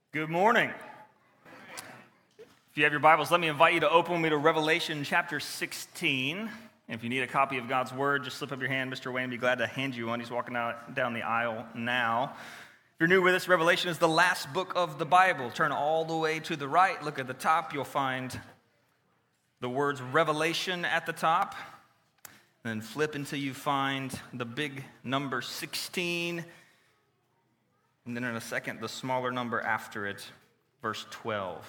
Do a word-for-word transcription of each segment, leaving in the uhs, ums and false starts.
Good morning. If you have your Bibles, let me invite you to open me to Revelation chapter sixteen. If you need a copy of God's Word, just slip up your hand. Mister Wayne would be glad to hand you one. He's walking out down the aisle now. If you're new with us, Revelation is the last book of the Bible. Turn all the way to the right. Look at the top. You'll find the words Revelation at the top. Then flip until you find the big number sixteen. And then in a second, the smaller number after it, verse twelve.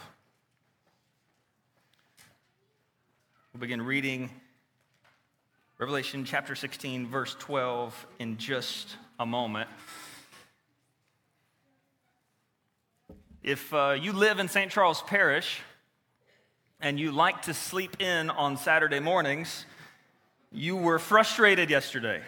We'll begin reading Revelation chapter sixteen, verse twelve in just a moment. If uh, you live in Saint Charles Parish and you like to sleep in on Saturday mornings, you were frustrated yesterday.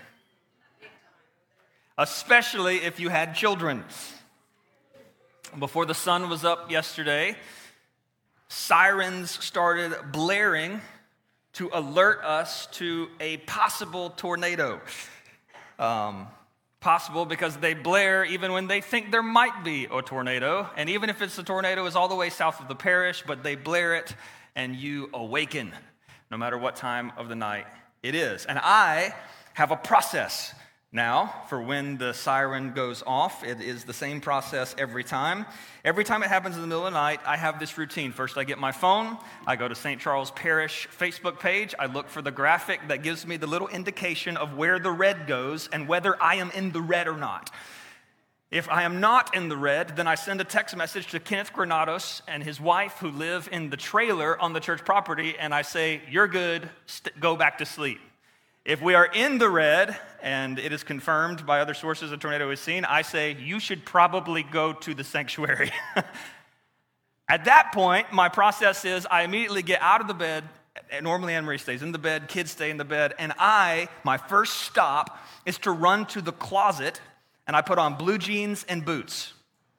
Especially if you had children. Before the sun was up yesterday, sirens started blaring to alert us to a possible tornado. Um, possible because they blare even when they think there might be a tornado. And even if it's a tornado is all the way south of the parish, but they blare it and you awaken, no matter what time of the night it is. And I have a process now, for when the siren goes off. It is the same process every time. Every time it happens in the middle of the night, I have this routine. First, I get my phone. I go to Saint Charles Parish Facebook page. I look for the graphic that gives me the little indication of where the red goes and whether I am in the red or not. If I am not in the red, then I send a text message to Kenneth Granados and his wife who live in the trailer on the church property, and I say, "You're good, st- go back to sleep." If we are in the red, and it is confirmed by other sources a tornado is seen, I say, you should probably go to the sanctuary. At that point, my process is I immediately get out of the bed. Normally Anne-Marie stays in the bed, kids stay in the bed, and I, my first stop is to run to the closet, and I put on blue jeans and boots.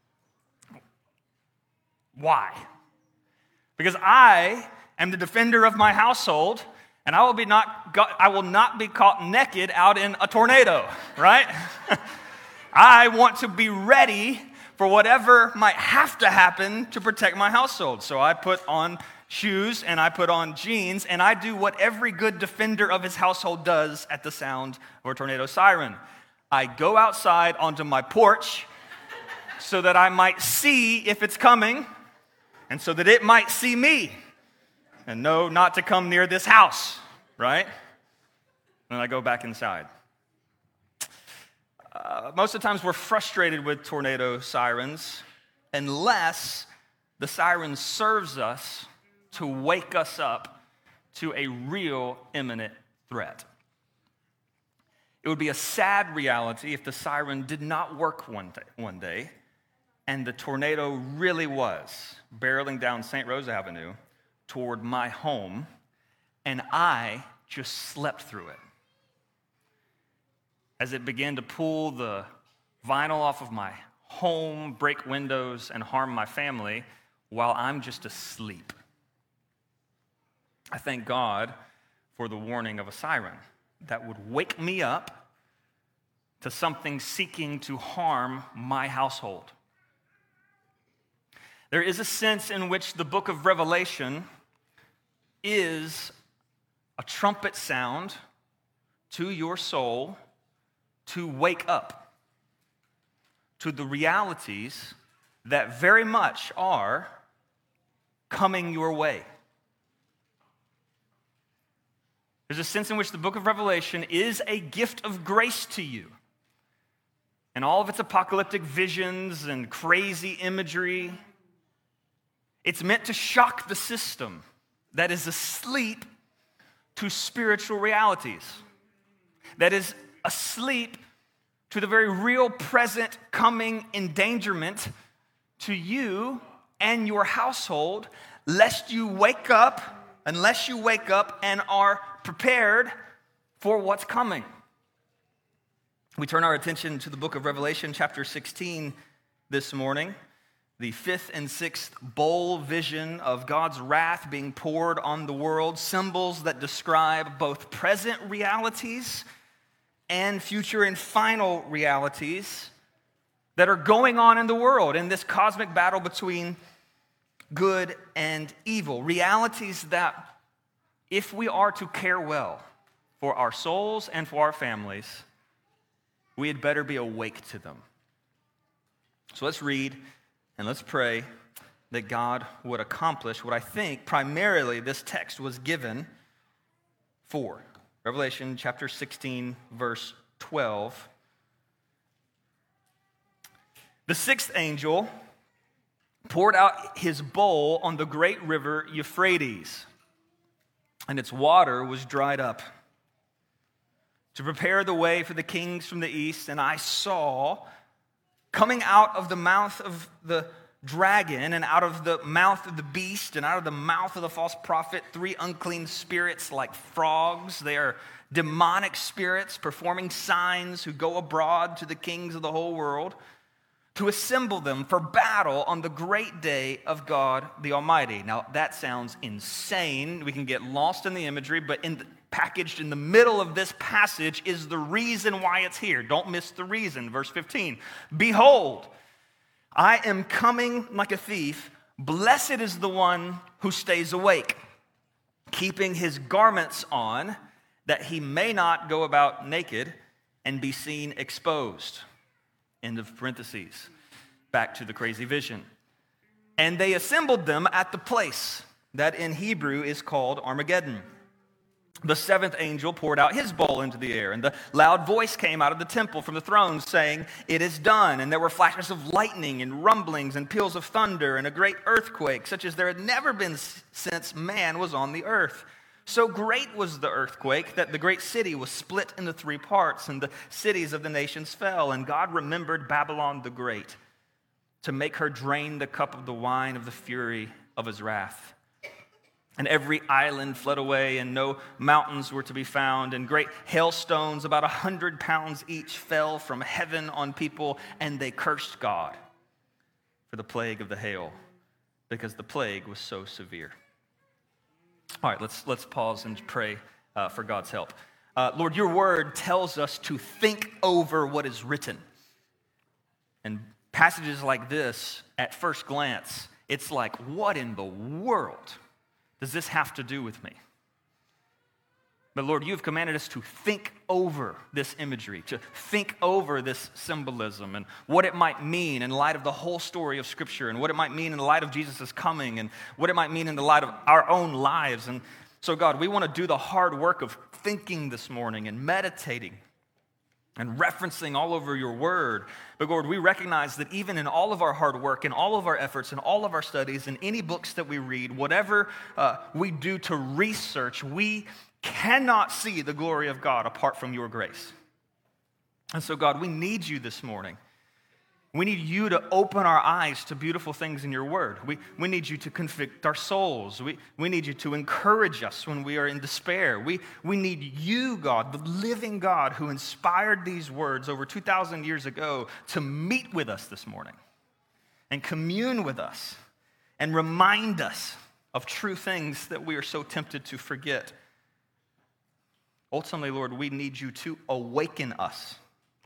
Why? Because I am the defender of my household, and I will be not. I will not be caught naked out in a tornado, right? I want to be ready for whatever might have to happen to protect my household. So I put on shoes and I put on jeans, and I do what every good defender of his household does at the sound of a tornado siren. I go outside onto my porch so that I might see if it's coming, and so that it might see me. And know not to come near this house, right? And I go back inside. Uh, most of the times we're frustrated with tornado sirens unless the siren serves us to wake us up to a real imminent threat. It would be a sad reality if the siren did not work one day, one day and the tornado really was barreling down Saint Rose Avenue toward my home, and I just slept through it. As it began to pull the vinyl off of my home, break windows, and harm my family while I'm just asleep. I thank God for the warning of a siren that would wake me up to something seeking to harm my household. There is a sense in which the book of Revelation is a trumpet sound to your soul to wake up to the realities that very much are coming your way. There's a sense in which the book of Revelation is a gift of grace to you. And all of its apocalyptic visions and crazy imagery, it's meant to shock the system that is asleep to spiritual realities, that is asleep to the very real present coming endangerment to you and your household, lest you wake up, unless you wake up and are prepared for what's coming. We turn our attention to the book of Revelation, chapter sixteen, this morning. The fifth and sixth bowl vision of God's wrath being poured on the world, symbols that describe both present realities and future and final realities that are going on in the world in this cosmic battle between good and evil. Realities that, if we are to care well for our souls and for our families, we had better be awake to them. So let's read and let's pray that God would accomplish what I think primarily this text was given for. Revelation chapter sixteen, verse twelve. The sixth angel poured out his bowl on the great river Euphrates, and its water was dried up, to prepare the way for the kings from the east. And I saw, coming out of the mouth of the dragon, and out of the mouth of the beast, and out of the mouth of the false prophet, three unclean spirits like frogs. They are demonic spirits performing signs, who go abroad to the kings of the whole world to assemble them for battle on the great day of God the Almighty. Now, that sounds insane. We can get lost in the imagery, but in the, packaged in the middle of this passage is the reason why it's here. Don't miss the reason. Verse fifteen, behold, I am coming like a thief. Blessed is the one who stays awake, keeping his garments on, that he may not go about naked and be seen exposed. End of parentheses. Back to the crazy vision. And they assembled them at the place that in Hebrew is called Armageddon. The seventh angel poured out his bowl into the air, and the loud voice came out of the temple from the throne, saying, "It is done." And there were flashes of lightning and rumblings and peals of thunder and a great earthquake, such as there had never been since man was on the earth. So great was the earthquake that the great city was split into three parts, and the cities of the nations fell. And God remembered Babylon the Great to make her drain the cup of the wine of the fury of his wrath. And every island fled away, and no mountains were to be found. And great hailstones, about a hundred pounds each, fell from heaven on people, and they cursed God for the plague of the hail, because the plague was so severe. All right, let's let's pause and pray uh, for God's help. Uh, Lord, your word tells us to think over what is written. And passages like this, at first glance, it's like, what in the world does this have to do with me? But Lord, you've commanded us to think over this imagery, to think over this symbolism and what it might mean in light of the whole story of Scripture, and what it might mean in the light of Jesus' coming, and what it might mean in the light of our own lives. And so, God, we want to do the hard work of thinking this morning and meditating and referencing all over your word. But Lord, we recognize that even in all of our hard work and all of our efforts and all of our studies and any books that we read, whatever uh, we do to research, we cannot see the glory of God apart from your grace. And so, God, we need you this morning. We need you to open our eyes to beautiful things in your word. We, we need you to convict our souls. We, we need you to encourage us when we are in despair. We, we need you, God, the living God who inspired these words over two thousand years ago, to meet with us this morning and commune with us and remind us of true things that we are so tempted to forget. Ultimately, Lord, we need you to awaken us.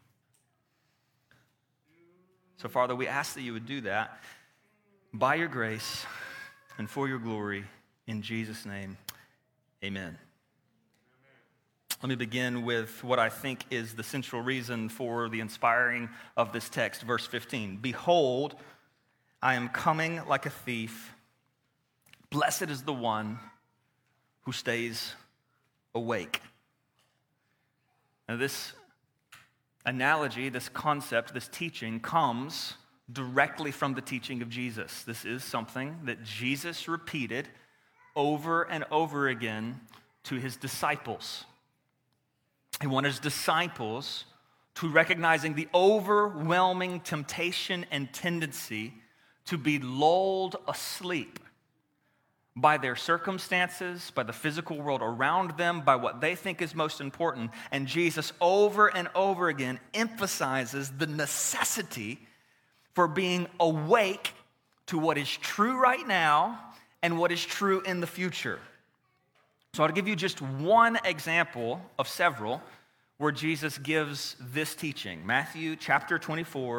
So, Father, we ask that you would do that by your grace and for your glory. In Jesus' name, amen. Let me begin with what I think is the central reason for the inspiring of this text, verse fifteen. Behold, I am coming like a thief. Blessed is the one who stays awake. Now, this analogy, this concept, this teaching comes directly from the teaching of Jesus. This is something that Jesus repeated over and over again to his disciples. He wanted his disciples to recognizing the overwhelming temptation and tendency to be lulled asleep by their circumstances, by the physical world around them, by what they think is most important. And Jesus over and over again emphasizes the necessity for being awake to what is true right now and what is true in the future. So I'll give you just one example of several where Jesus gives this teaching. Matthew chapter twenty-four,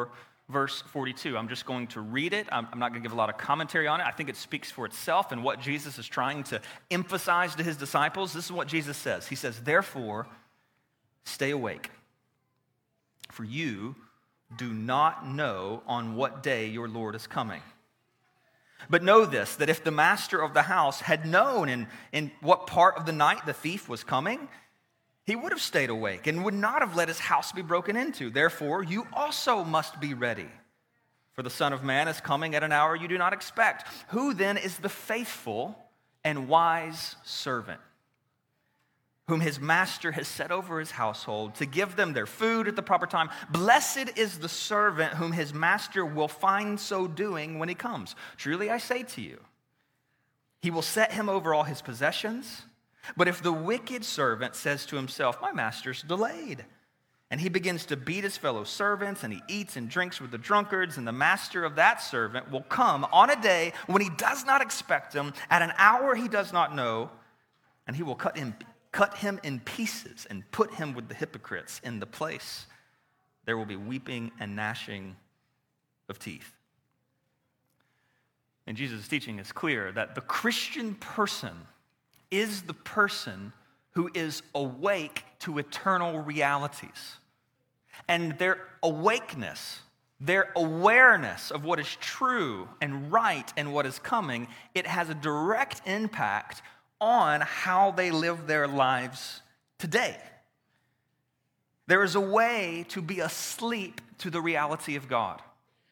verse forty-two. I'm just going to read it. I'm, I'm not going to give a lot of commentary on it. I think it speaks for itself and what Jesus is trying to emphasize to his disciples. This is what Jesus says. He says, "Therefore, stay awake, for you do not know on what day your Lord is coming. But know this, that if the master of the house had known in, in what part of the night the thief was coming, he would have stayed awake and would not have let his house be broken into. Therefore, you also must be ready, for the Son of Man is coming at an hour you do not expect. Who then is the faithful and wise servant, whom his master has set over his household to give them their food at the proper time? Blessed is the servant whom his master will find so doing when he comes. Truly I say to you, he will set him over all his possessions. But if the wicked servant says to himself, my master's delayed, and he begins to beat his fellow servants, and he eats and drinks with the drunkards, and the master of that servant will come on a day when he does not expect him, at an hour he does not know, and he will cut him Cut him in pieces and put him with the hypocrites in the place. There will be weeping and gnashing of teeth." And Jesus' teaching is clear that the Christian person is the person who is awake to eternal realities. And their awakeness, their awareness of what is true and right and what is coming, it has a direct impact on how they live their lives today. There is a way to be asleep to the reality of God.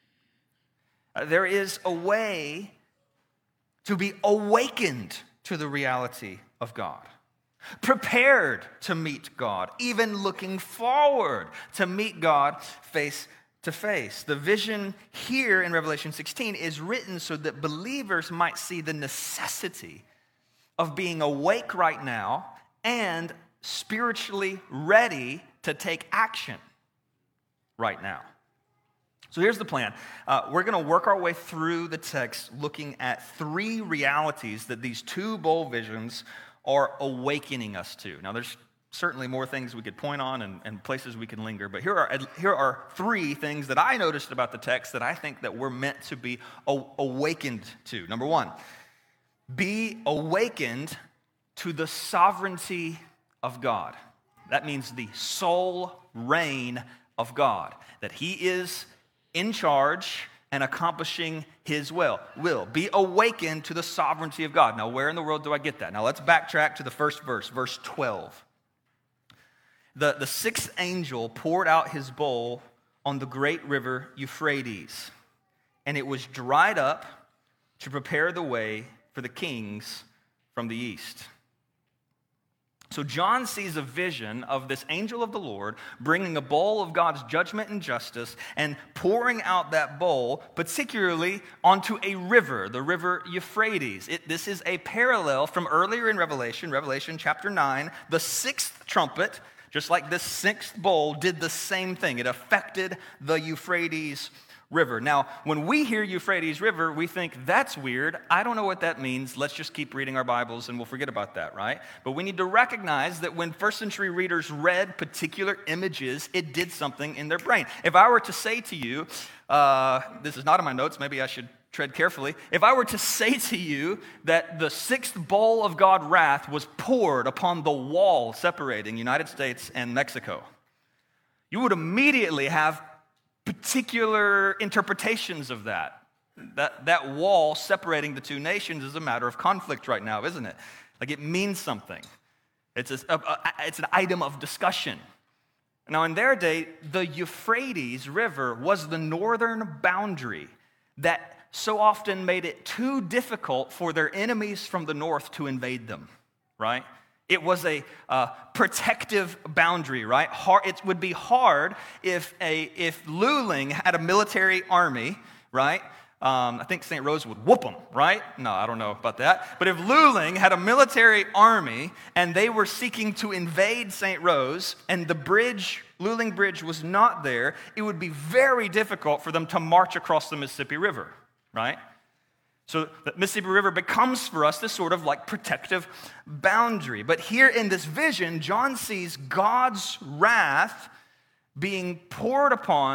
There is a way to be awakened to the reality of God, prepared to meet God, even looking forward to meet God face to face. The vision here in Revelation sixteen is written so that believers might see the necessity of being awake right now and spiritually ready to take action right now. So here's the plan. Uh, we're going to work our way through the text looking at three realities that these two bowl visions are awakening us to. Now there's certainly more things we could point on and, and places we can linger, but here are, here are three things that I noticed about the text that I think that we're meant to be a- awakened to. Number one, be awakened to the sovereignty of God. That means the sole reign of God, that he is in charge and accomplishing his will. Will. Be awakened to the sovereignty of God. Now, where in the world do I get that? Now, let's backtrack to the first verse, verse twelve. The, the sixth angel poured out his bowl on the great river Euphrates, and it was dried up to prepare the way for the kings from the east. So John sees a vision of this angel of the Lord bringing a bowl of God's judgment and justice and pouring out that bowl, particularly onto a river, the river Euphrates. It, this is a parallel from earlier in Revelation, Revelation chapter nine. The sixth trumpet, just like this sixth bowl, did the same thing. It affected the Euphrates River. Now, when we hear Euphrates River, we think, that's weird. I don't know what that means. Let's just keep reading our Bibles and we'll forget about that, right? But we need to recognize that when first century readers read particular images, it did something in their brain. If I were to say to you, uh, this is not in my notes, maybe I should tread carefully. If I were to say to you that the sixth bowl of God's wrath was poured upon the wall separating United States and Mexico, you would immediately have particular interpretations of that. That that wall separating the two nations is a matter of conflict right now, isn't it? Like it means something. It's, a, a, a, it's an item of discussion. Now in their day, the Euphrates River was the northern boundary that so often made it too difficult for their enemies from the north to invade them, right? It was a uh, protective boundary, right? Hard, it would be hard if a if Luling had a military army, right? Um, I think Saint Rose would whoop them, right? No, I don't know about that. But if Luling had a military army and they were seeking to invade Saint Rose and the bridge, Luling Bridge, was not there, it would be very difficult for them to march across the Mississippi River, right? So the Mississippi River becomes for us this sort of like protective boundary. But here in this vision, John sees God's wrath being poured upon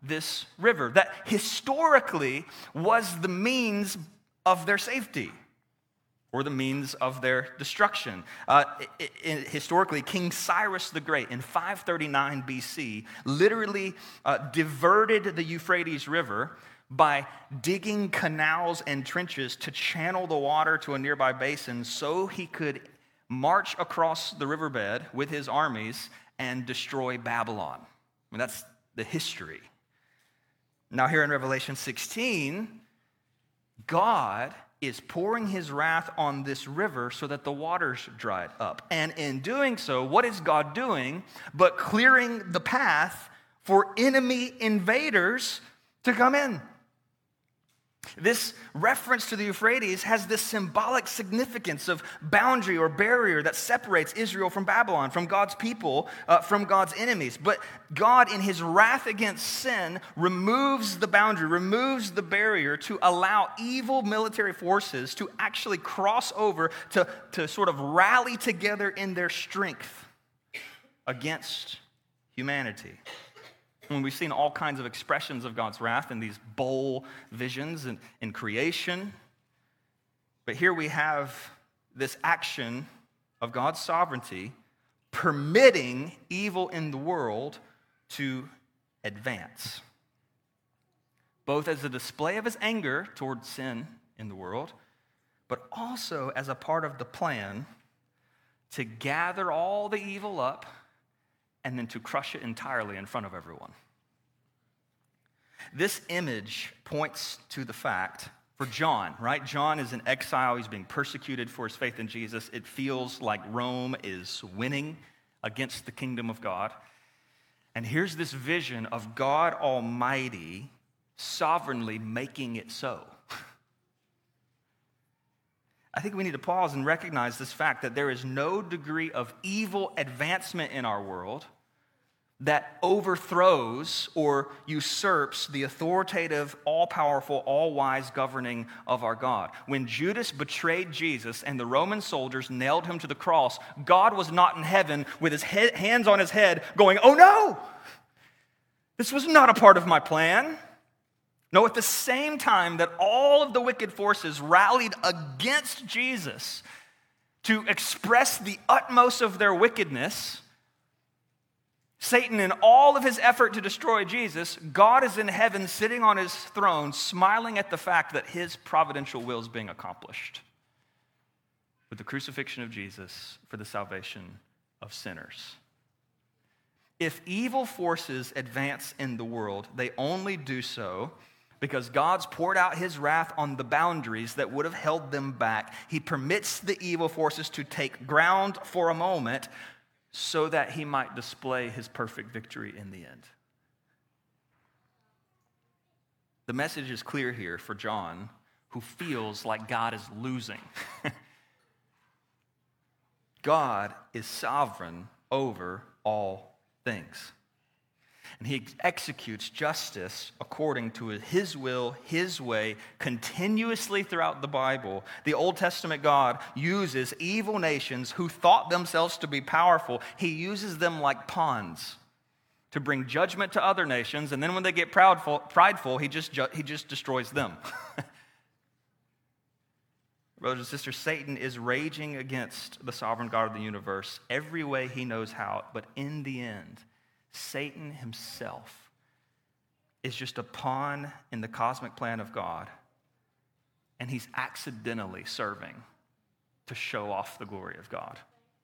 this river that historically was the means of their safety or the means of their destruction. Uh, it, it, historically, King Cyrus the Great in five thirty-nine B C literally uh, diverted the Euphrates River by digging canals and trenches to channel the water to a nearby basin so he could march across the riverbed with his armies and destroy Babylon. I mean, that's the history. Now here in Revelation sixteen, God is pouring his wrath on this river so that the waters dried up. And in doing so, what is God doing but clearing the path for enemy invaders to come in? This reference to the Euphrates has this symbolic significance of boundary or barrier that separates Israel from Babylon, from God's people, uh, from God's enemies. But God, in his wrath against sin, removes the boundary, removes the barrier to allow evil military forces to actually cross over, to, to sort of rally together in their strength against humanity. When we've seen all kinds of expressions of God's wrath in these bowl visions and in creation. But here we have this action of God's sovereignty permitting evil in the world to advance, both as a display of his anger toward sin in the world, but also as a part of the plan to gather all the evil up and then to crush it entirely in front of everyone. This image points to the fact, for John, right? John is in exile. He's being persecuted for his faith in Jesus. It feels like Rome is winning against the kingdom of God. And here's this vision of God Almighty sovereignly making it so. I think we need to pause and recognize this fact that there is no degree of evil advancement in our world that overthrows or usurps the authoritative, all-powerful, all-wise governing of our God. When Judas betrayed Jesus and the Roman soldiers nailed him to the cross, God was not in heaven with his head, hands on his head going, "Oh no, this was not a part of my plan." No, at the same time that all of the wicked forces rallied against Jesus to express the utmost of their wickedness, Satan, in all of his effort to destroy Jesus, God is in heaven sitting on his throne, smiling at the fact that his providential will is being accomplished with the crucifixion of Jesus for the salvation of sinners. If evil forces advance in the world, they only do so because God's poured out his wrath on the boundaries that would have held them back. He permits the evil forces to take ground for a moment so that he might display his perfect victory in the end. The message is clear here for John, who feels like God is losing. God is sovereign over all things. And he executes justice according to his will, his way, continuously throughout the Bible. The Old Testament God uses evil nations who thought themselves to be powerful. He uses them like pawns to bring judgment to other nations, and then when they get proudful, prideful, he just, ju- he just destroys them. Brothers and sisters, Satan is raging against the sovereign God of the universe every way he knows how, but in the end, Satan himself is just a pawn in the cosmic plan of God, and he's accidentally serving to show off the glory of God.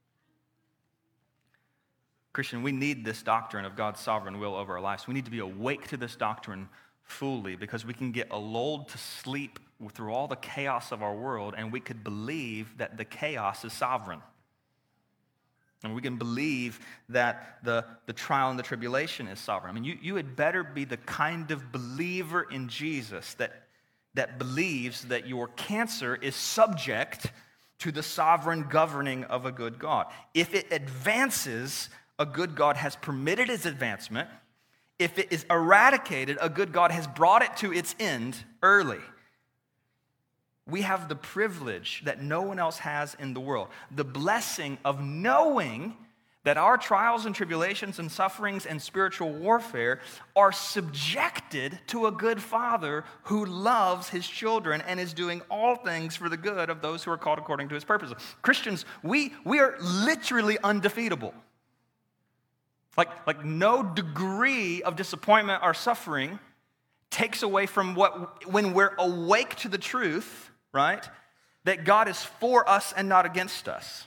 Christian, we need this doctrine of God's sovereign will over our lives. We need to be awake to this doctrine fully because we can get lulled to sleep through all the chaos of our world, and we could believe that the chaos is sovereign. And we can believe that the, the trial and the tribulation is sovereign. I mean, you, you had better be the kind of believer in Jesus that, that believes that your cancer is subject to the sovereign governing of a good God. If it advances, a good God has permitted its advancement. If it is eradicated, a good God has brought it to its end early. We have the privilege that no one else has in the world, the blessing of knowing that our trials and tribulations and sufferings and spiritual warfare are subjected to a good Father who loves his children and is doing all things for the good of those who are called according to his purpose. Christians, we, we are literally undefeatable. Like, like no degree of disappointment or suffering takes away from what, when we're awake to the truth, right, that God is for us and not against us.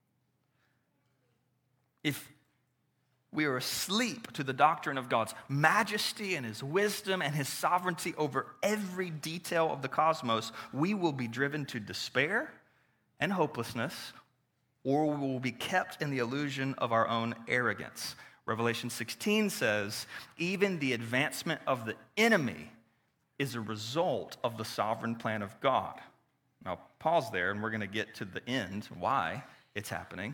If we are asleep to the doctrine of God's majesty and his wisdom and his sovereignty over every detail of the cosmos, we will be driven to despair and hopelessness, or we will be kept in the illusion of our own arrogance. Revelation sixteen says, even the advancement of the enemy is a result of the sovereign plan of God. Now, pause there, and we're going to get to the end, why it's happening.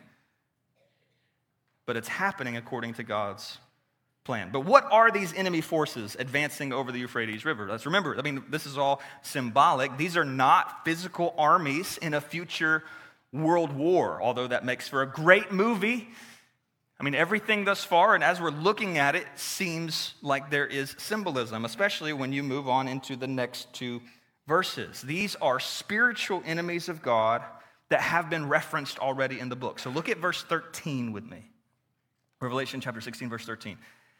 But it's happening according to God's plan. But what are these enemy forces advancing over the Euphrates River? Let's remember, I mean, this is all symbolic. These are not physical armies in a future world war, although that makes for a great movie. I mean, everything thus far, and as we're looking at it, seems like there is symbolism, especially when you move on into the next two verses. These are spiritual enemies of God that have been referenced already in the book. So look at verse thirteen with me. Revelation chapter sixteen, verse thirteen.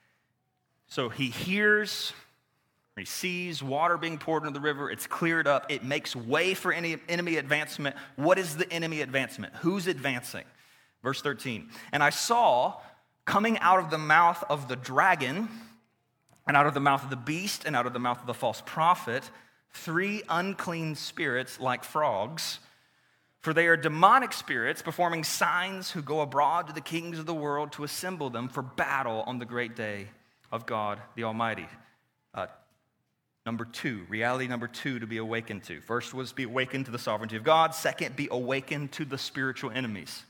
So he hears, he sees water being poured into the river. It's cleared up. It makes way for any enemy advancement. What is the enemy advancement? Who's advancing? Verse thirteen. And I saw coming out of the mouth of the dragon, and out of the mouth of the beast, and out of the mouth of the false prophet, three unclean spirits like frogs. For they are demonic spirits performing signs who go abroad to the kings of the world to assemble them for battle on the great day of God the Almighty. Uh, number two, reality number two to be awakened to. First was be awakened to the sovereignty of God. Second, be awakened to the spiritual enemies.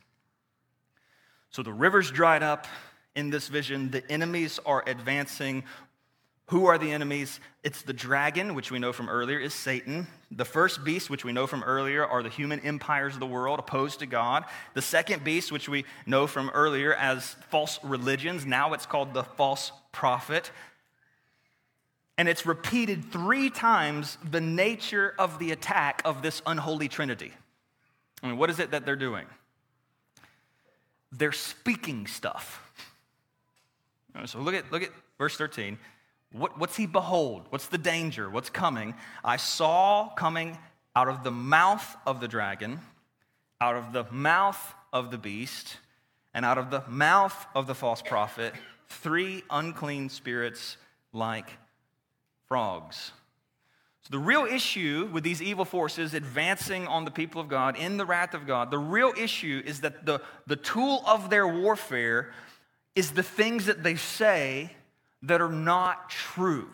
So the river's dried up in this vision. The enemies are advancing. Who are the enemies? It's the dragon, which we know from earlier is Satan. The first beast, which we know from earlier, are the human empires of the world opposed to God. The second beast, which we know from earlier as false religions, now it's called the false prophet. And it's repeated three times the nature of the attack of this unholy trinity. I mean, what is it that they're doing? They're speaking stuff. So look at, look at verse thirteen. What, what's he behold? What's the danger? What's coming? I saw coming out of the mouth of the dragon, out of the mouth of the beast, and out of the mouth of the false prophet, three unclean spirits like frogs. So the real issue with these evil forces advancing on the people of God in the wrath of God, the real issue is that the, the tool of their warfare is the things that they say that are not true.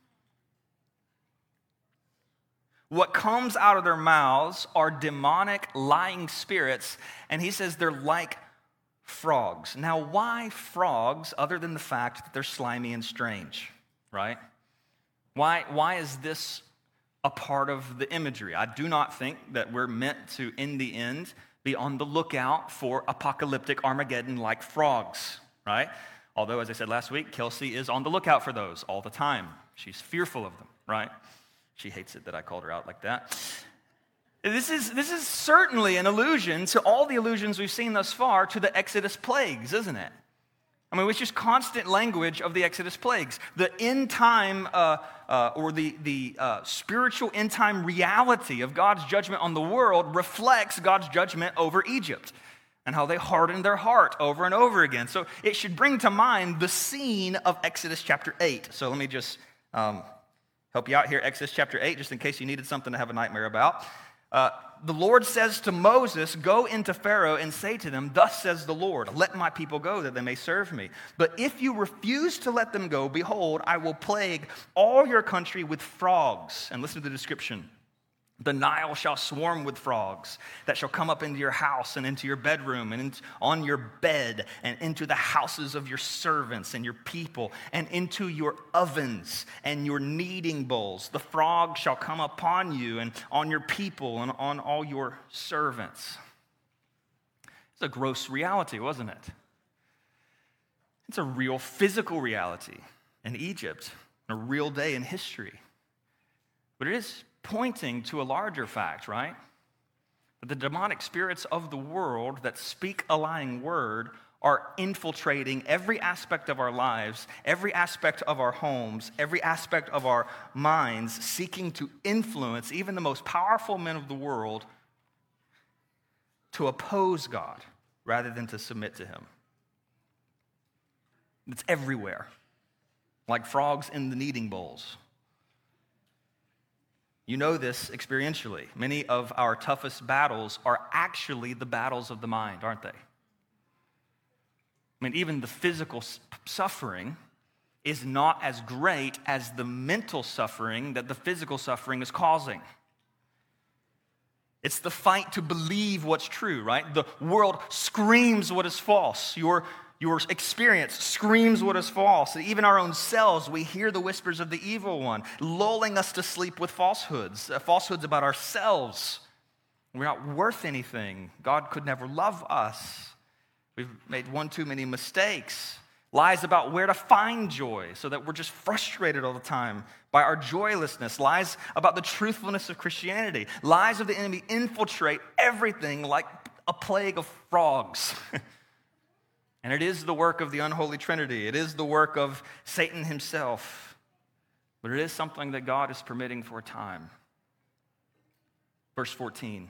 What comes out of their mouths are demonic, lying spirits, and he says they're like frogs. Now, why frogs, other than the fact that they're slimy and strange, right? Why, why is this a part of the imagery? I do not think that we're meant to, in the end, be on the lookout for apocalyptic Armageddon-like frogs, right? Although, as I said last week, Kelsey is on the lookout for those all the time. She's fearful of them, right? She hates it that I called her out like that. This is, this is certainly an allusion to all the allusions we've seen thus far to the Exodus plagues, isn't it? I mean, it's just constant language of the Exodus plagues. The end time, uh, uh, or the, the uh, spiritual end time reality of God's judgment on the world reflects God's judgment over Egypt and how they hardened their heart over and over again. So it should bring to mind the scene of Exodus chapter eight. So let me just um, help you out here. Exodus chapter eight, just in case you needed something to have a nightmare about. Uh, the Lord says to Moses, go into Pharaoh and say to them, thus says the Lord, let my people go that they may serve me. But if you refuse to let them go, behold, I will plague all your country with frogs. And listen to the description. The Nile shall swarm with frogs that shall come up into your house and into your bedroom and on your bed and into the houses of your servants and your people and into your ovens and your kneading bowls. The frog shall come upon you and on your people and on all your servants. It's a gross reality, wasn't it? It's a real physical reality in Egypt, a real day in history. But it is pointing to a larger fact, right? That the demonic spirits of the world that speak a lying word are infiltrating every aspect of our lives, every aspect of our homes, every aspect of our minds, seeking to influence even the most powerful men of the world to oppose God rather than to submit to him. It's everywhere, like frogs in the kneading bowls. You know this experientially. Many of our toughest battles are actually the battles of the mind, aren't they? I mean, even the physical suffering is not as great as the mental suffering that the physical suffering is causing. It's the fight to believe what's true, right? The world screams what is false. Your, your experience screams what is false. And even our own selves, we hear the whispers of the evil one, lulling us to sleep with falsehoods, uh, falsehoods about ourselves. We're not worth anything. God could never love us. We've made one too many mistakes. Lies about where to find joy so that we're just frustrated all the time by our joylessness. Lies about the truthfulness of Christianity. Lies of the enemy infiltrate everything like a plague of frogs. And it is the work of the unholy Trinity. It is the work of Satan himself. But it is something that God is permitting for a time. Verse fourteen.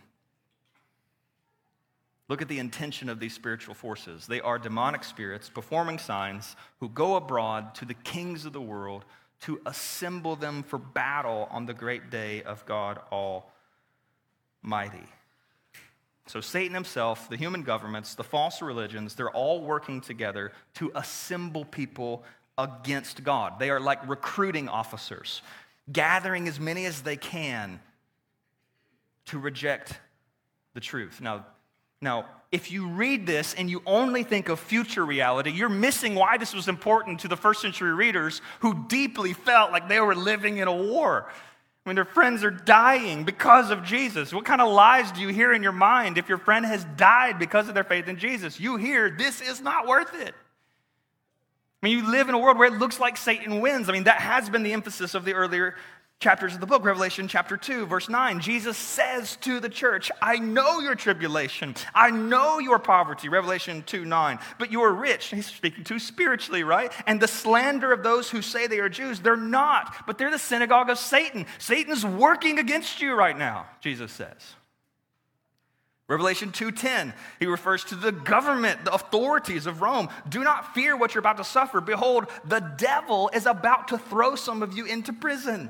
Look at the intention of these spiritual forces. They are demonic spirits performing signs who go abroad to the kings of the world to assemble them for battle on the great day of God Almighty. So Satan himself, the human governments, the false religions, they're all working together to assemble people against God. They are like recruiting officers, gathering as many as they can to reject the truth. Now, Now, if you read this and you only think of future reality, you're missing why this was important to the first century readers who deeply felt like they were living in a war. I mean, their friends are dying because of Jesus. What kind of lies do you hear in your mind if your friend has died because of their faith in Jesus? You hear, this is not worth it. I mean, you live in a world where it looks like Satan wins. I mean, that has been the emphasis of the earlier chapters of the book. Revelation chapter two, verse nine, Jesus says to the church, I know your tribulation. I know your poverty. Revelation two, nine. But you are rich. He's speaking to spiritually, right? And the slander of those who say they are Jews, they're not, but they're the synagogue of Satan. Satan's working against you right now, Jesus says. Revelation two ten, he refers to the government, the authorities of Rome. Do not fear what you're about to suffer. Behold, the devil is about to throw some of you into prison.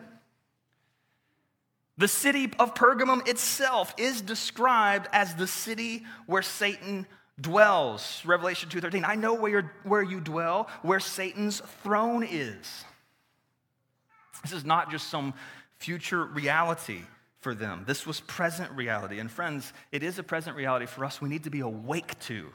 The city of Pergamum itself is described as the city where Satan dwells. Revelation two thirteen, I know where, you're, where you dwell, where Satan's throne is. This is not just some future reality for them. This was present reality. And friends, it is a present reality for us we need to be awake to.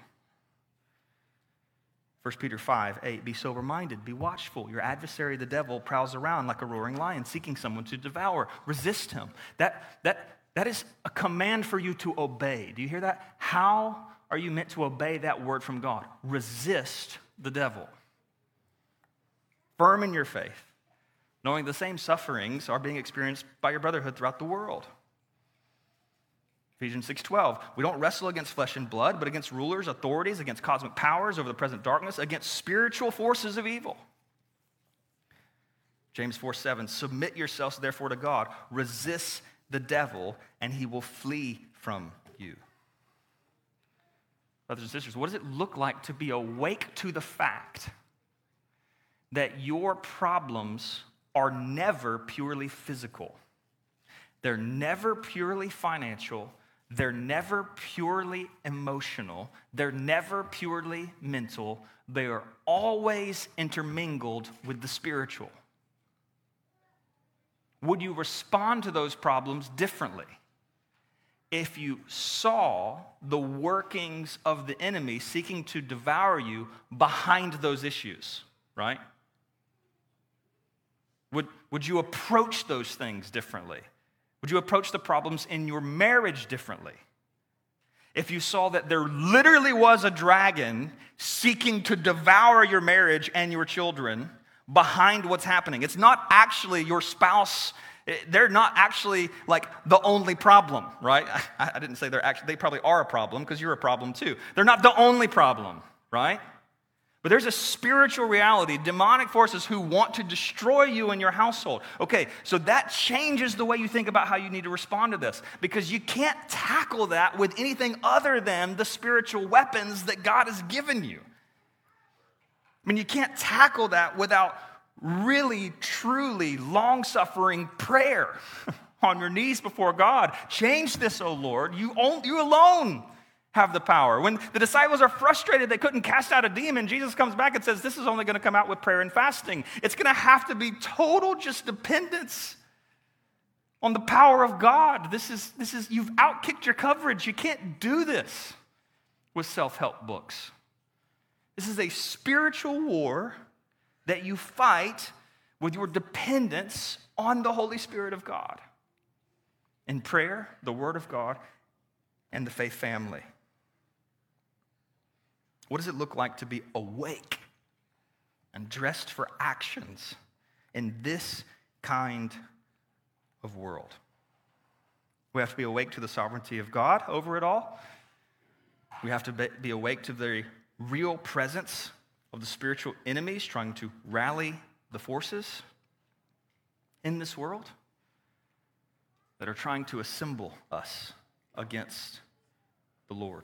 First Peter five, eight, be sober-minded, be watchful. Your adversary, the devil, prowls around like a roaring lion, seeking someone to devour. Resist him. That, that, that is a command for you to obey. Do you hear that? How are you meant to obey that word from God? Resist the devil. Firm in your faith, knowing the same sufferings are being experienced by your brotherhood throughout the world. Ephesians six twelve, we don't wrestle against flesh and blood, but against rulers, authorities, against cosmic powers over the present darkness, against spiritual forces of evil. James four seven, submit yourselves therefore to God, resist the devil, and he will flee from you. Brothers and sisters, what does it look like to be awake to the fact that your problems are never purely physical? They're never purely financial. They're never purely emotional. They're never purely mental. They are always intermingled with the spiritual. Would you respond to those problems differently if you saw the workings of the enemy seeking to devour you behind those issues, right? Would, would you approach those things differently? Would you approach the problems in your marriage differently? if you saw that there literally was a dragon seeking to devour your marriage and your children behind what's happening. It's not actually your spouse. They're not actually like the only problem, right? I, I didn't say they're actually, they probably are a problem because you're a problem too. They're not the only problem, right? But there's a spiritual reality, demonic forces who want to destroy you and your household. Okay, so that changes the way you think about how you need to respond to this, because you can't tackle that with anything other than the spiritual weapons that God has given you. I mean, you can't tackle that without really, truly long-suffering prayer on your knees before God. Change this, O Lord. You, own, you alone have the power. When the disciples are frustrated they couldn't cast out a demon, Jesus comes back and says, this is only going to come out with prayer and fasting. It's going to have to be total just dependence on the power of God. This is, this is, you've outkicked your coverage. You can't do this with self-help books. This is a spiritual war that you fight with your dependence on the Holy Spirit of God in prayer, the Word of God, and the faith family. What does it look like to be awake and dressed for actions in this kind of world? We have to be awake to the sovereignty of God over it all. We have to be awake to the real presence of the spiritual enemies trying to rally the forces in this world that are trying to assemble us against the Lord.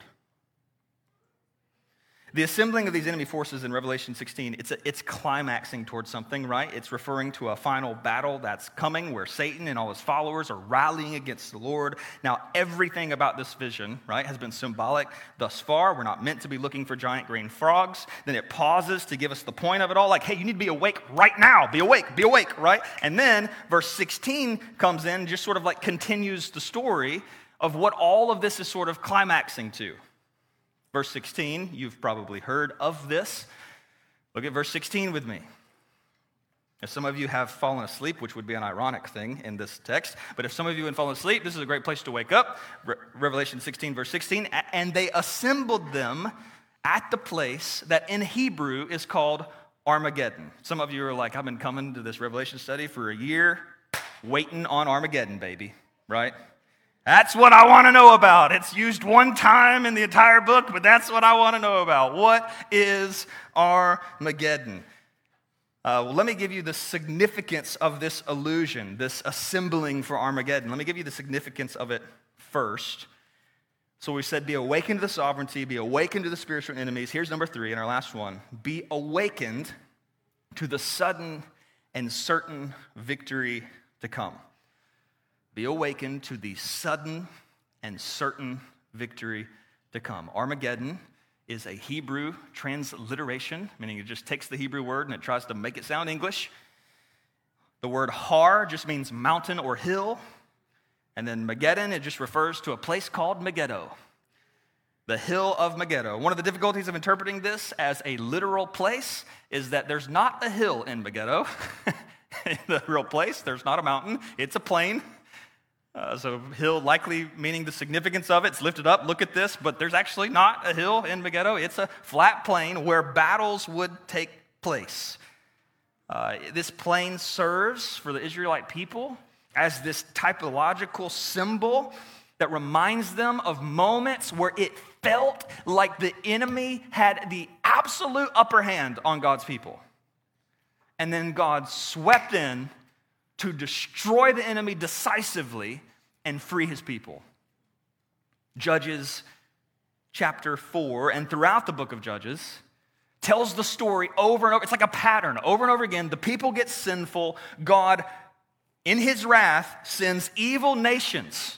The assembling of these enemy forces in Revelation sixteen, it's, a, it's climaxing towards something, right? It's referring to a final battle that's coming where Satan and all his followers are rallying against the Lord. Now, everything about this vision, right, has been symbolic thus far. We're not meant to be looking for giant green frogs. Then it pauses to give us the point of it all, like, hey, you need to be awake right now. Be awake, be awake, right? And then verse sixteen comes in, just sort of like continues the story of what all of this is sort of climaxing to. Verse sixteen, you've probably heard of this. Look at verse sixteen with me. If some of you have fallen asleep, which would be an ironic thing in this text, but if some of you have fallen asleep, this is a great place to wake up. Re- Revelation sixteen, verse sixteen, and they assembled them at the place that in Hebrew is called Armageddon. Some of you are like, I've been coming to this Revelation study for a year, waiting on Armageddon, baby, right? That's what I want to know about. It's used one time in the entire book, but that's what I want to know about. What is Armageddon? Uh, well, let me give you the significance of this illusion, this assembling for Armageddon. Let me give you the significance of it first. So we said, be awakened to the sovereignty, be awakened to the spiritual enemies. Here's number three, and our last one. Be awakened to the sudden and certain victory to come. Be awakened to the sudden and certain victory to come. Armageddon is a Hebrew transliteration, meaning it just takes the Hebrew word and it tries to make it sound English. The word har just means mountain or hill. And then Megiddo, it just refers to a place called Megiddo, the hill of Megiddo. One of the difficulties of interpreting this as a literal place is that there's not a hill in Megiddo. In the real place, there's not a mountain, it's a plain. Uh, so hill likely meaning the significance of it. It's lifted up, look at this, but there's actually not a hill in Megiddo. It's a flat plain where battles would take place. Uh, this plain serves for the Israelite people as this typological symbol that reminds them of moments where it felt like the enemy had the absolute upper hand on God's people. And then God swept in to destroy the enemy decisively and free his people. Judges chapter four, and throughout the book of Judges, tells the story over and over. It's like a pattern. Over and over again, the people get sinful. God, in his wrath, sends evil nations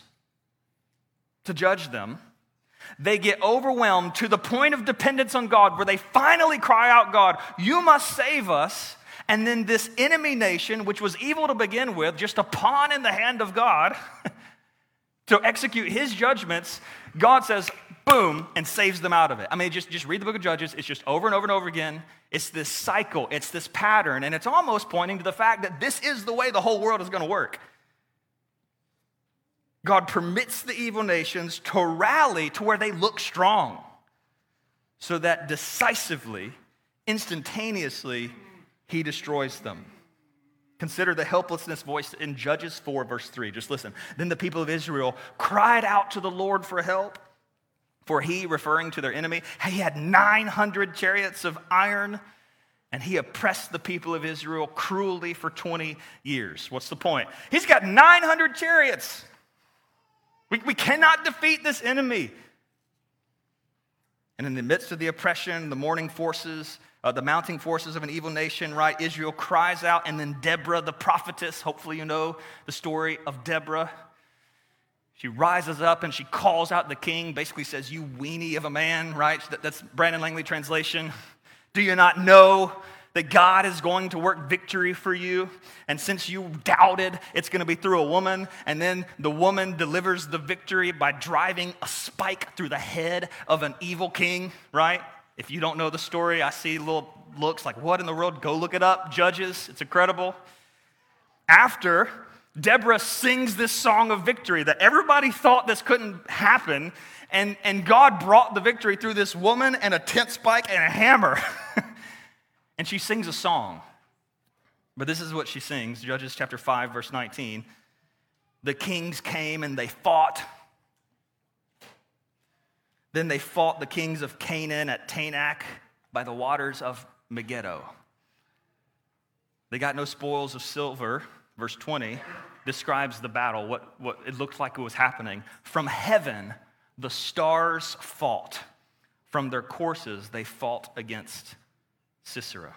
to judge them. They get overwhelmed to the point of dependence on God where they finally cry out, God, you must save us. And then this enemy nation, which was evil to begin with, just a pawn in the hand of God to execute his judgments, God says, boom, and saves them out of it. I mean, just, just read the book of Judges. It's just over and over and over again. It's this cycle. It's this pattern. And it's almost pointing to the fact that this is the way the whole world is going to work. God permits the evil nations to rally to where they look strong, so that decisively, instantaneously, he destroys them. Consider the helplessness voiced in Judges four, verse three. Just listen. Then the people of Israel cried out to the Lord for help, for he, referring to their enemy, he had nine hundred chariots of iron, and he oppressed the people of Israel cruelly for twenty years. What's the point? He's got nine hundred chariots. We, we cannot defeat this enemy. And in the midst of the oppression, the mourning forces, uh, the mounting forces of an evil nation, right, Israel cries out, and then Deborah, the prophetess, hopefully you know the story of Deborah. She rises up and she calls out the king, basically says, "You weenie of a man," right? That's Brandon Langley translation. Do you not know that God is going to work victory for you? And since you doubted, it's going to be through a woman. And then the woman delivers the victory by driving a spike through the head of an evil king, right? If you don't know the story, I see little looks like, what in the world? Go look it up, Judges. It's incredible. After Deborah sings this song of victory that everybody thought this couldn't happen, and, and God brought the victory through this woman and a tent spike and a hammer. And she sings a song. But this is what she sings, Judges chapter five, verse nineteen. The kings came and they fought. Then they fought the kings of Canaan at Taanach by the waters of Megiddo. They got no spoils of silver. Verse twenty describes the battle, what, what it looked like it was happening. From heaven, the stars fought. From their courses, they fought against Sisera.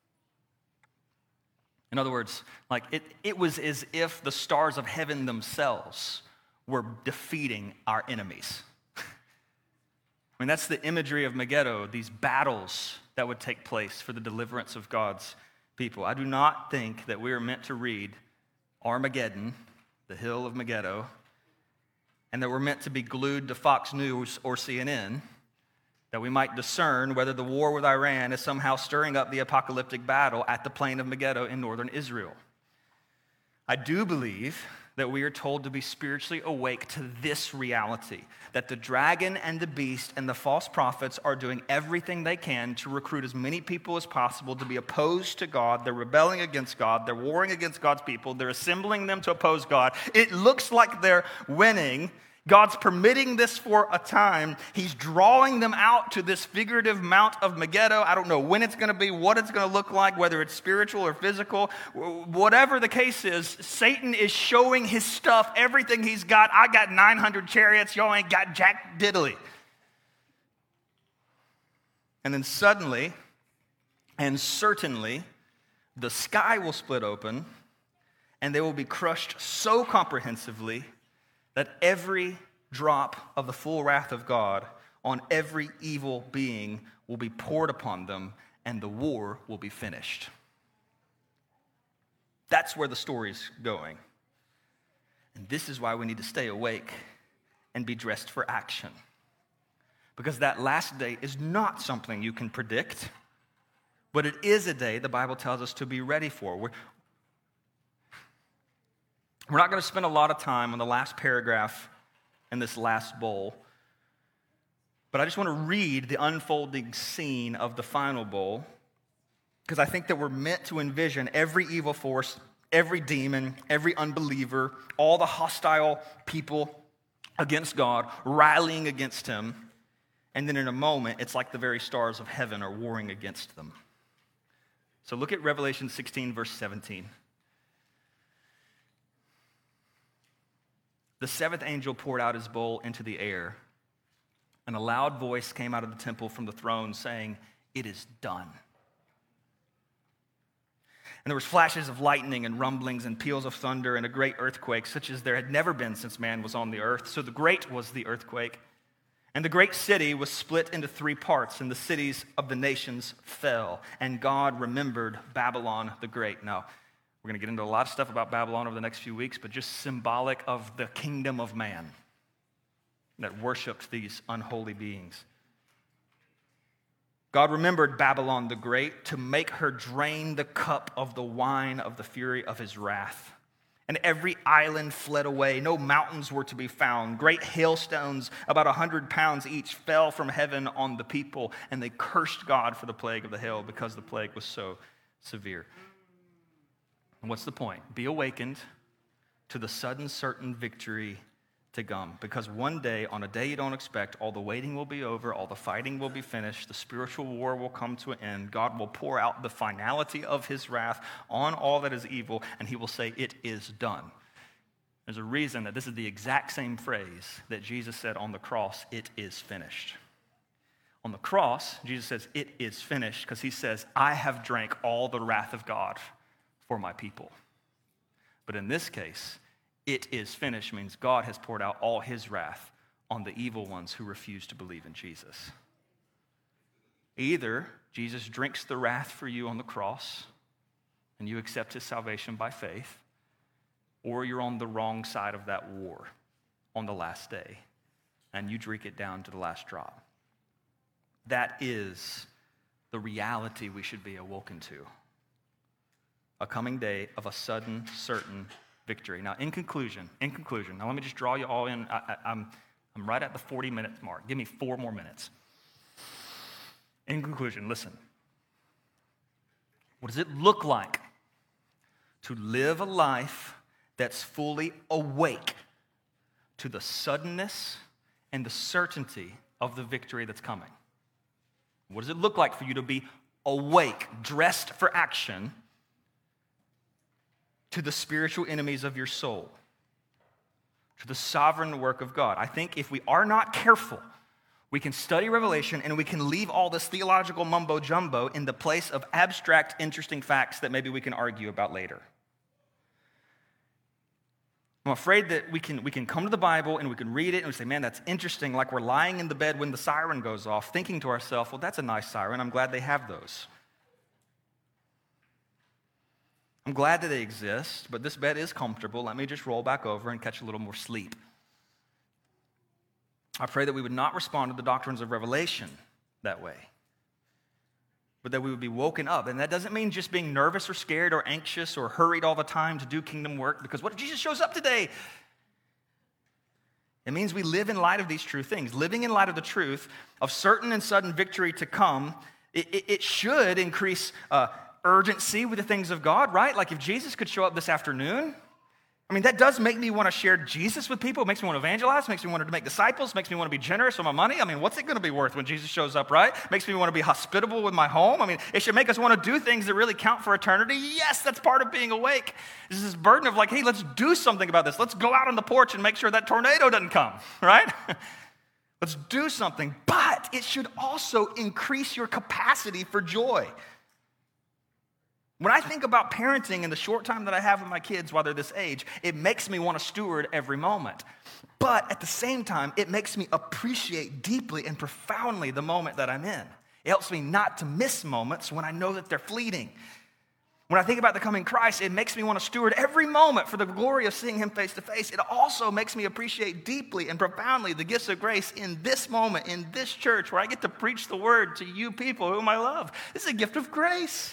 In other words, like it, it was as if the stars of heaven themselves were defeating our enemies. I mean, that's the imagery of Megiddo, these battles that would take place for the deliverance of God's people. I do not think that we are meant to read Armageddon, the hill of Megiddo, and that we're meant to be glued to Fox News or C N N, that we might discern whether the war with Iran is somehow stirring up the apocalyptic battle at the plain of Megiddo in northern Israel. I do believe that we are told to be spiritually awake to this reality, that the dragon and the beast and the false prophets are doing everything they can to recruit as many people as possible to be opposed to God. They're rebelling against God. They're warring against God's people. They're assembling them to oppose God. It looks like they're winning. God's permitting this for a time. He's drawing them out to this figurative Mount of Megiddo. I don't know when it's going to be, what it's going to look like, whether it's spiritual or physical. Whatever the case is, Satan is showing his stuff, everything he's got. I got nine hundred chariots. Y'all ain't got jack diddly. And then suddenly, and certainly, the sky will split open, and they will be crushed so comprehensively that every drop of the full wrath of God on every evil being will be poured upon them, and the war will be finished. That's where the story's going. And this is why we need to stay awake and be dressed for action. Because that last day is not something you can predict, but it is a day the Bible tells us to be ready for. We're, We're not going to spend a lot of time on the last paragraph in this last bowl, but I just want to read the unfolding scene of the final bowl, because I think that we're meant to envision every evil force, every demon, every unbeliever, all the hostile people against God, rallying against him, and then in a moment, it's like the very stars of heaven are warring against them. So look at Revelation sixteen, verse seventeen. The seventh angel poured out his bowl into the air, and a loud voice came out of the temple from the throne saying, "It is done." And there was flashes of lightning and rumblings and peals of thunder and a great earthquake, such as there had never been since man was on the earth. So the great was the earthquake. And the great city was split into three parts, and the cities of the nations fell. And God remembered Babylon the Great. Now, we're going to get into a lot of stuff about Babylon over the next few weeks, but just symbolic of the kingdom of man that worshiped these unholy beings. God remembered Babylon the Great to make her drain the cup of the wine of the fury of his wrath. And every island fled away. No mountains were to be found. Great hailstones, about a hundred pounds each, fell from heaven on the people, and they cursed God for the plague of the hail because the plague was so severe. And what's the point? Be awakened to the sudden, certain victory to come. Because one day, on a day you don't expect, all the waiting will be over, all the fighting will be finished, the spiritual war will come to an end, God will pour out the finality of his wrath on all that is evil, and he will say, it is done. There's a reason that this is the exact same phrase that Jesus said on the cross, it is finished. On the cross, Jesus says, it is finished, because he says, I have drank all the wrath of God for my people. But in this case, it is finished means God has poured out all his wrath on the evil ones who refuse to believe in Jesus. Either Jesus drinks the wrath for you on the cross and you accept his salvation by faith, or you're on the wrong side of that war on the last day and you drink it down to the last drop. That is the reality we should be awoken to. A coming day of a sudden, certain victory. Now, in conclusion, in conclusion, now let me just draw you all in. I, I, I'm, I'm right at the forty-minute mark. Give me four more minutes. In conclusion, listen. What does it look like to live a life that's fully awake to the suddenness and the certainty of the victory that's coming? What does it look like for you to be awake, dressed for action, to the spiritual enemies of your soul, to the sovereign work of God? I think if we are not careful, we can study Revelation and we can leave all this theological mumbo-jumbo in the place of abstract, interesting facts that maybe we can argue about later. I'm afraid that we can, we can come to the Bible and we can read it and we say, man, that's interesting, like we're lying in the bed when the siren goes off, thinking to ourselves, well, that's a nice siren. I'm glad they have those. I'm glad that they exist, but this bed is comfortable. Let me just roll back over and catch a little more sleep. I pray that we would not respond to the doctrines of Revelation that way, but that we would be woken up. And that doesn't mean just being nervous or scared or anxious or hurried all the time to do kingdom work, because what if Jesus shows up today? It means we live in light of these true things. Living in light of the truth of certain and sudden victory to come, it, it, it should increase uh, urgency with the things of God, right? Like if Jesus could show up this afternoon, I mean, that does make me want to share Jesus with people. It makes me want to evangelize, makes me want to make disciples, makes me want to be generous with my money. I mean, what's it going to be worth when Jesus shows up, right? Makes me want to be hospitable with my home. I mean, it should make us want to do things that really count for eternity. Yes, that's part of being awake. There's this burden of like, hey, let's do something about this. Let's go out on the porch and make sure that tornado doesn't come, right? Let's do something. But it should also increase your capacity for joy. When I think about parenting in the short time that I have with my kids while they're this age, it makes me want to steward every moment. But at the same time, it makes me appreciate deeply and profoundly the moment that I'm in. It helps me not to miss moments when I know that they're fleeting. When I think about the coming Christ, it makes me want to steward every moment for the glory of seeing him face to face. It also makes me appreciate deeply and profoundly the gifts of grace in this moment, in this church, where I get to preach the word to you people whom I love. This is a gift of grace.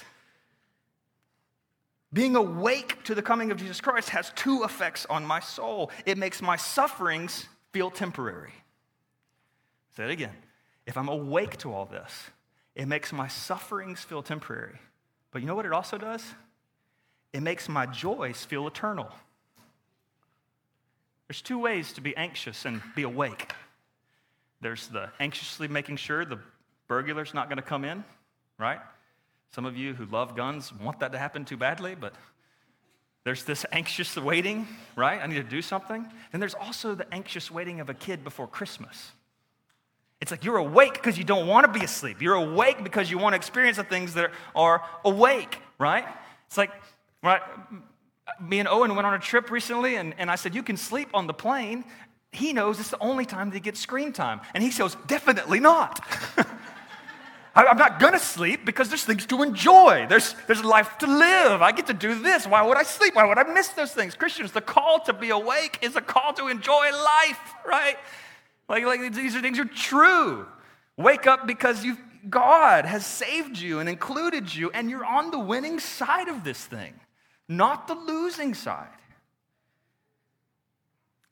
Being awake to the coming of Jesus Christ has two effects on my soul. It makes my sufferings feel temporary. Say it again. If I'm awake to all this, it makes my sufferings feel temporary. But you know what it also does? It makes my joys feel eternal. There's two ways to be anxious and be awake. There's the anxiously making sure the burglar's not going to come in, right? Some of you who love guns want that to happen too badly, but there's this anxious waiting, right? I need to do something. Then there's also the anxious waiting of a kid before Christmas. It's like you're awake because you don't want to be asleep. You're awake because you want to experience the things that are awake, right? It's like, right, me and Owen went on a trip recently, and, and I said, you can sleep on the plane. He knows it's the only time that he gets screen time. And he goes, definitely not. I'm not going to sleep because there's things to enjoy. There's, there's life to live. I get to do this. Why would I sleep? Why would I miss those things? Christians, the call to be awake is a call to enjoy life, right? Like, like these are things are true. Wake up because you God has saved you and included you, and you're on the winning side of this thing, not the losing side.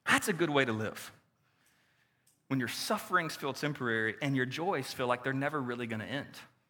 That's a good way to live. When your sufferings feel temporary and your joys feel like they're never really going to end.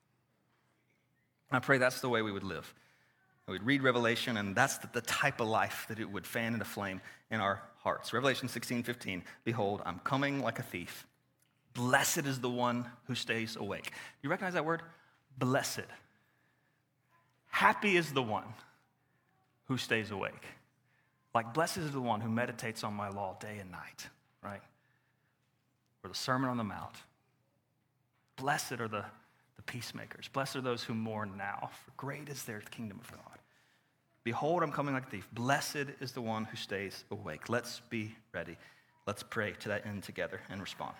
I pray that's the way we would live. We'd read Revelation, and that's the, the type of life that it would fan into flame in our hearts. Revelation sixteen fifteen, behold, I'm coming like a thief. Blessed is the one who stays awake. You recognize that word? Blessed. Happy is the one who stays awake. Like, blessed is the one who meditates on my law day and night, right? Or the Sermon on the Mount. Blessed are the, the peacemakers. Blessed are those who mourn now, for great is their kingdom of God. Behold, I'm coming like a thief. Blessed is the one who stays awake. Let's be ready. Let's pray to that end together and respond.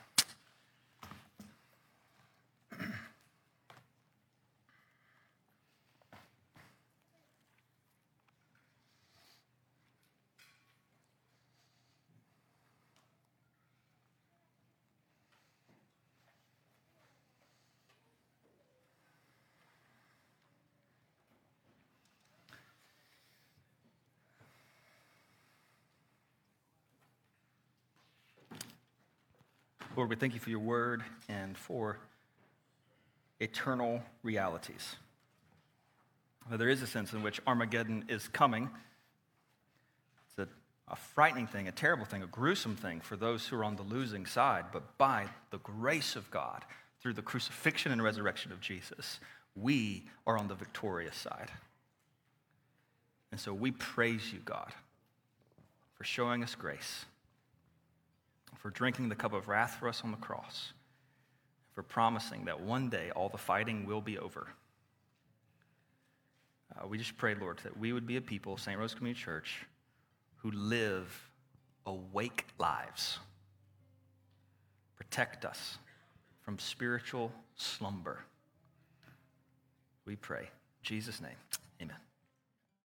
Lord, we thank you for your word and for eternal realities. Now, there is a sense in which Armageddon is coming. It's a, a frightening thing, a terrible thing, a gruesome thing for those who are on the losing side. But by the grace of God, through the crucifixion and resurrection of Jesus, we are on the victorious side. And so we praise you, God, for showing us grace, for drinking the cup of wrath for us on the cross, for promising that one day all the fighting will be over. Uh, we just prayed, Lord, that we would be a people, Saint Rose Community Church, who live awake lives. Protect us from spiritual slumber. We pray. In Jesus' name, amen.